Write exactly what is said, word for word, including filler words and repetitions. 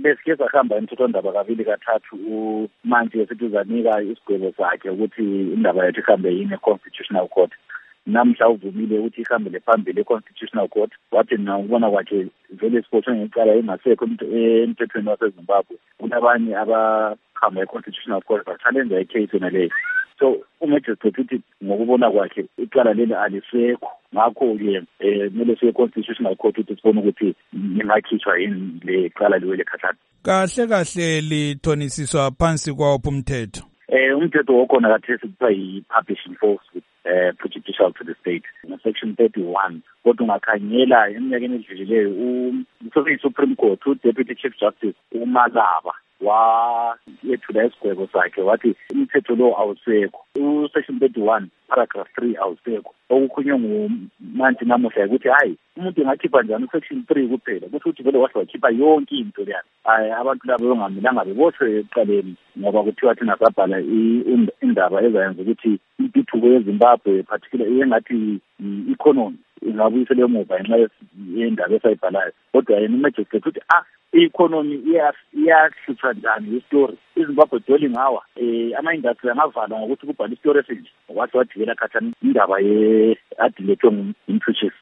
besike sahamba emthethwandaba kabili kathathu manje sithuzanika isigwebo sakhe ukuthi indaba yethu ihambe yini e-Constitutional Court. Namhla uvumile ukuthi ihambele phambili e-Constitutional Court, wathi na ukubona kwakhe vele sibotshwe ngecala engasekho emthethweni waseZimbabwe. Kunabanye abahamba e-Constitutional Court ba-challenge i-case yona leyo. So umagistrate uthi ngokubona kwakhe icala leli alisekho, ngakho-ke kumele siye e-Constitutional Court ukuthi sibone ukuthi lingakhishwa yini le cala liwele khathathu. Kahle kahle lithonisiswa phansi kwawuphi umthetho? Eh umthetho okhona kathesi kuthiwa yi-publishing false uh, prejudicial to the state, section thirty-one. Kodwa ungakhangela eminyakeni edlulileyo u-Supreme Court u-Deputy Chief Justice uMalaba wayethula isigwebo sakhe wathi umthetho lo awusekho, u-section thirty-one paragraph three awusekho. Okukhulunywa ngumanje namuhla ukuthi hayi umuntu engakhipha njani u-section three kuphela, kusho ukuthi vele wahle wakhipha yonke into leyana. Hayi abantu labo bengamelanga beboshwe ekuqaleni ngoba kuthiwa thina sabhala indaba ezayenza ukuthi intuthuko yeZimbabwe particularly engathi i-economy ingabuyisela emuva ngenxa yendaba esayibhalayo. Kodwa yena umagistrate uthi ah i-economy iyahlutshwa njani istory, iZimbabwe dwelling hour eh ama-industry angavalwa ngokuthi kubhala istory esinje. Wathi wadikela khathana indaba ye-adilethwe ngumthuthisi.